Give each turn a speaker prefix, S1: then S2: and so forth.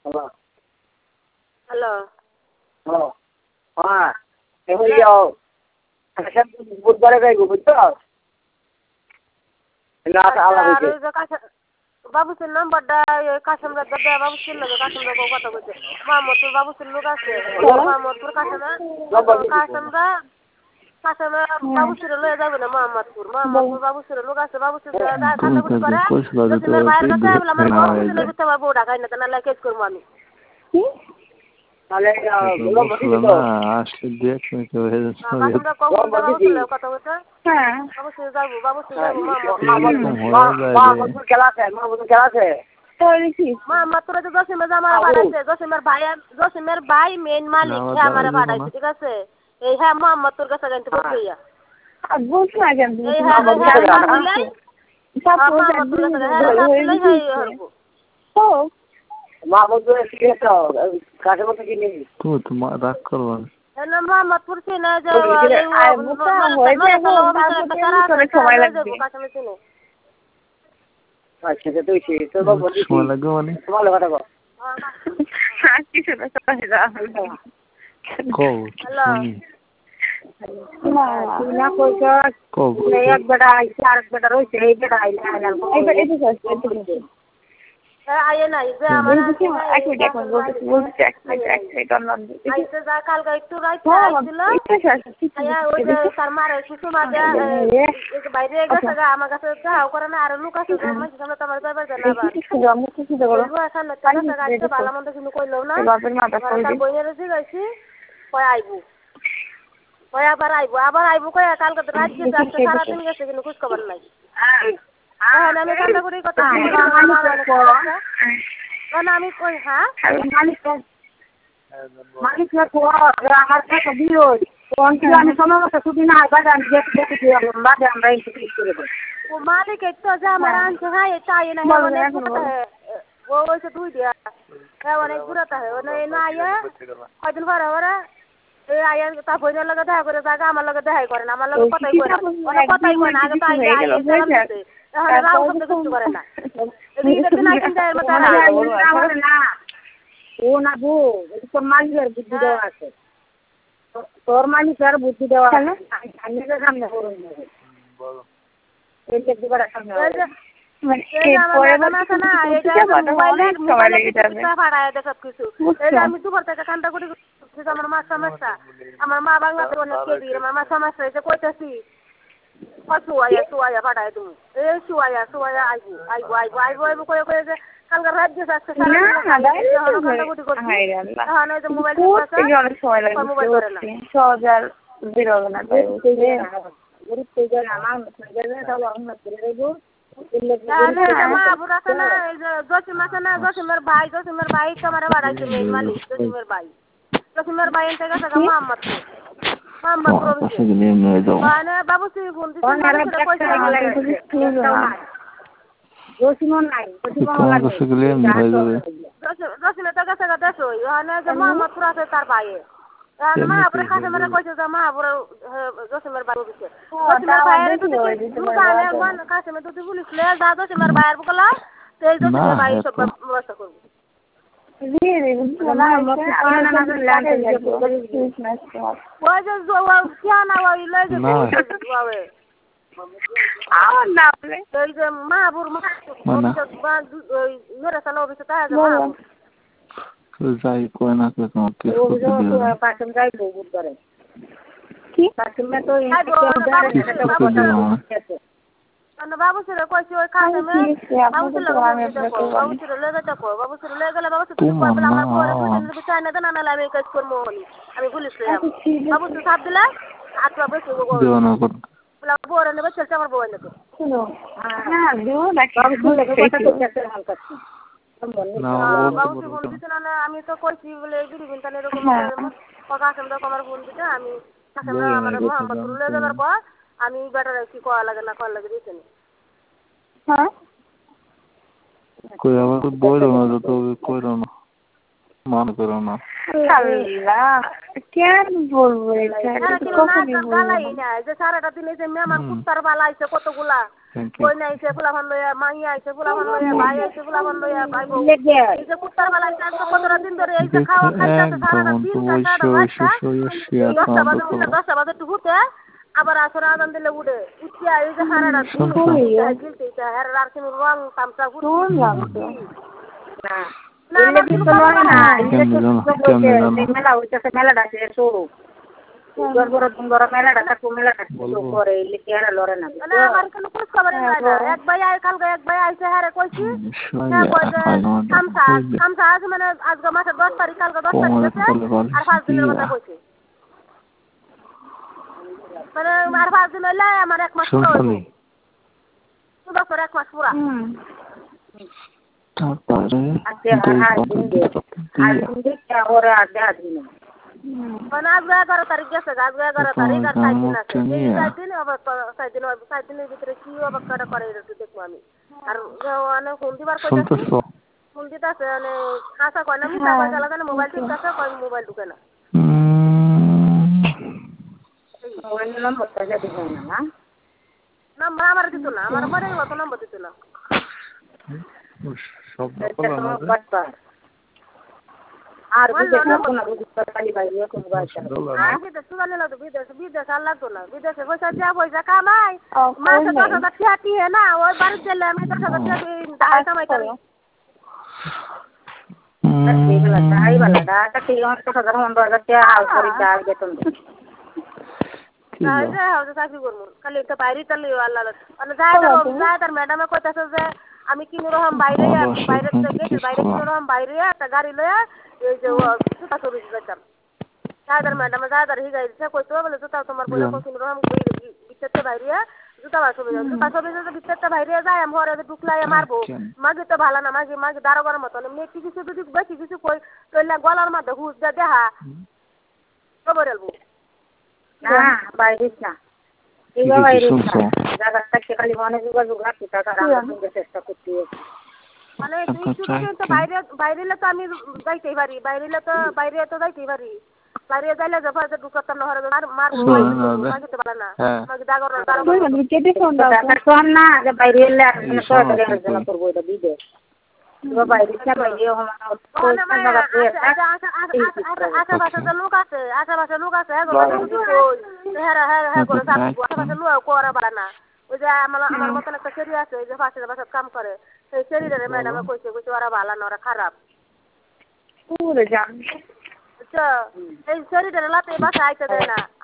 S1: hello
S2: hello
S1: hello হ্যাঁ এবার যাও বুধবারে যাইব বুঝছো
S2: বাবুসির নম্বরটা কাশিমরা দেয় বাবুসির লোক কাশিমরা কথা বলছে মোহাম্মদপুর বাবুসির লোক আছে মোহাম্মদপুর কাশিমরা কাশিমরা কাশিমরা বাবুসির লয়ে যাবে না মোহাম্মদপুর বাবুসির লোক আছে বাবুসির কান্দাকুটি করে জসিমের বাইরের কাছে আমার বাবুসির লোক আমার বউ ঢাকায় না তাহলে কেস করবো আমি
S1: তাহলে
S3: আসলে দেখ
S2: কথা বলছে হ্যাঁ বাবুসির যাবো বাবুসির যাবো
S1: খেলা আছে মাহমুদুর খেলা আছে
S2: মোহাম্মদপুরে তো জসিমের জামারা ভাড়াইছে জসিমের ভাই মেন মালিক হ্যাঁ আমার ভাড়াইছে ঠিক আছে এই হ্যাঁ মোহাম্মদপুর কাছে গাইতে পড়বে ইয়া
S4: বুঝছো না কেন
S2: এই হ্যাঁ
S4: তো
S1: মাহমুদুর কাছে মতো কি নেই
S3: তোমার রাগ করবা
S2: মোহাম্মদপুর চিনে যে
S1: আচ্ছা তুই তোর বাবু
S3: সময় লাগবে মানে
S1: তোমার কথা কও
S3: কও
S4: না কইছো
S3: কও
S1: এক বেটা আইছে আর এক বেটা রইছে এই বেটা আইলে
S2: আয়ে নাই যে আমার আইছে যা কালকে একটু রাইতে আইছিল ওই যে তার মারে সুষমা বাইরে গেছে আমার কাছে যাও করে না আর লোক আছে মানুষ সামনে তোমার যাবার জানা ভালো মন্দ কিন্তু কইলো না তার বইনের জিগাইছি কয় আইবো কয় আবার আইবো কয় কালকে রাত গেছে সারাদিন গেছে কিন্তু খোঁজ খবর নাই আমি কান্দাকুড়ি কথা আমি কই হ্যাঁ
S1: মালিক আমার কাছে দিও আমি সময় মতো ছুটি না হয় আমি দেখে দিয়ে আমরা ইন্টারভিউ করে দেবো
S2: ও মালিক তো যা আমার আনছে হ্যাঁ এটা আয় না অনেক ও ওইসে দুই দিয়া হ্যাঁ অনেক দূরতা হয় না আয়া কয়দিন পরে ওরা এই আয়া তা বইনের লগে দেখা করে জায়গা আমার লগে দেখাই করে না আমার লগে কথাই করে না কথাই করে না আগে তো আইয়া তাহলে রাও শব্দ কিছু করে না
S1: ও না বউ তোর মালিকের বুদ্ধি দেওয়া আছে তোর মালিকের বুদ্ধি দেওয়া আছে সামনে
S2: আমি দুপুর থেকে কান্দা করি আমার মা সমস্যা আমার মা বাংলাতে অনেক কেজি আমার মা সমস্যা হয়েছে কইতেছি সুয়াইয়া পাঠায় তুমি এই সুয়াইয়া আইবো করে যে কালকার রাজ্য আসছে মোবাইল মোবাইল করে না জসিমের ভাই তোমার বাড়াইছে মেন মালিক জসিমের ভাই এনতে গেছে মোহাম্মদপুর মানে বাবুসি ফোন জসিমে তো গেছে দেখো মোহাম্মদপুর আছে তার ভাইয়ে মাহাপুরের কাছে মেরে কইছে যে মাহাপুর জসিমের বাড়ি দিচ্ছে জসিমের ভাইয়ের কাছে যদি পুলিশ লে যা জসিমের ভাইয়ের বুকলা সেই জসিমের ভাই সব ব্যবস্থা করবো মাহাপুর মেরে সাল অফিসে তাই
S3: যাই কয় না তোমাকে
S2: বাবুসির কইছি ওই খাসে বাবুসির লে গেলে আমার পরে চাই না দেন আমি কাজ করবো আমি পুলিশ বাবুসি সাপ দিলে আটটা বেশি বউরে নেবে চলছে আমার বউ নেবে আমি তো কইছি বলে এরকম আমার ফোন দিতে আমি আমার মোহাম্মদপুর লে যাওয়ার পর আমি বেটার কি করা লাগে না করা লাগে দিতে
S3: কই আবার বইরো না যত কইরো না মান করো না
S4: কেন বলবো
S2: যে সারাটা দিনে যে মেহমান কুত্তার বালা আইছে কতগুলা কই নাই সে ফুলাফান লইয়া মাইয়া আইছে ফুলাফান লইয়া ভাই আইছে ফুলাফান লইয়া ভাই বউ
S1: লেগে
S2: এই যে কুত্তার বেলা আজকে 15 দিন ধরে এই যে খাওয়া খাইতেছে সারাটা দিন সারাটা 10টা বাজে টুকুতে আবার আসর আদান দিলে উঠে উঠিয়া এই যে সারাটা দিন গিলতে আর আর কোনো রং তামসা
S1: মেলা হইতেছে মেলাটা শেষ হোক মেলাটা করে লড়ে না
S2: আমার কোনো খোঁজ খবর নাই না এক ভাই আই কালকে এক ভাই আইছে হারে কইছি তামসা আছে মানে আজকে মাসের 10 তারিখ কালকে 10 তারিখ আছে আর 5 দিনের কথা কইছে মানে আর 5 দিন হইলে আমার 1 মাস পুরো হইব 2 বছর 1 মাস পুরো
S3: তারপরে
S2: মানে আজকে 11 তারিখ গেছে আজকে 11 তারিখ আর 7 দিন আছে এই 7 দিন আবার 7 দিনের ভিতরে কি অবকাটা করে একটু দেখবো আমি আর মানে ফোন দিবার কইতাছি ফোন দিতাছে মানে আশা কয় না মিটা কয় গেল না মোবাইল টিপতাছে কয় মোবাইল ঢুকে না নাম্বার আমার দিত না আমার মরে গেল তো নাম্বার দিত না
S3: সব
S1: আর
S2: বিদেশ আর লাগতো না বিদেশে পয়সা কামাই মাসে 10,000 টাকা দিয়ে না ওই বাড়িতে গেলে আমি 10,000 টাকা কামাই করি চাকরি করবো খালি একটা বাইরে চালি আল্লাহ মানে যায় তার ম্যাডামে কইতাছে যে আমি কিনো রকম বাইরে গেটের বাইরে কিনো রকম বাইরে একটা গাড়ি লইয়া এই যে জুতা সরিয়ে যেতাম যাইদার ম্যাডামে যাইদার হিগাই দিছে কইতো বলে জুতা তোমার বলে কিনো রকম ভিতরতে বাইরে জুতা সরিয়ে ভিতরতে বাইরে যায় আমি ঘরে ঢুকলাই মারবো মাগে তো ভালো না মাগে দারোগার মতন মেয়ে কিছু যদি বেশি কিছু কই তইলে গলার মধ্যে হুঁস দে দেখা খবর এলবো
S1: না বাইরে না খালি মনে যোগাযোগ রাখি টাকা চেষ্টা করতে
S2: মানে বাইরে তো আমি যাইতেই পারি বাইরে তো যাইতেই পারি বাইরে যাইলে যখন ঢুকতাম না মারতে পারে না মাকে দাগর না যে বাইরে এলে করবো এটা বিদেশ আশেপাশে লোক আছে আশেপাশে লোক আছে করা পারে না ওই যে আমার মতন একটা সেরি আছে ওই যে পাশের বাসার কাম করে সেই সেরিটারে ম্যাডামে কইছে ওরা ভালো না ওরা খারাপ এই সেরিটারে লাতে বাসা আইতে দেয় না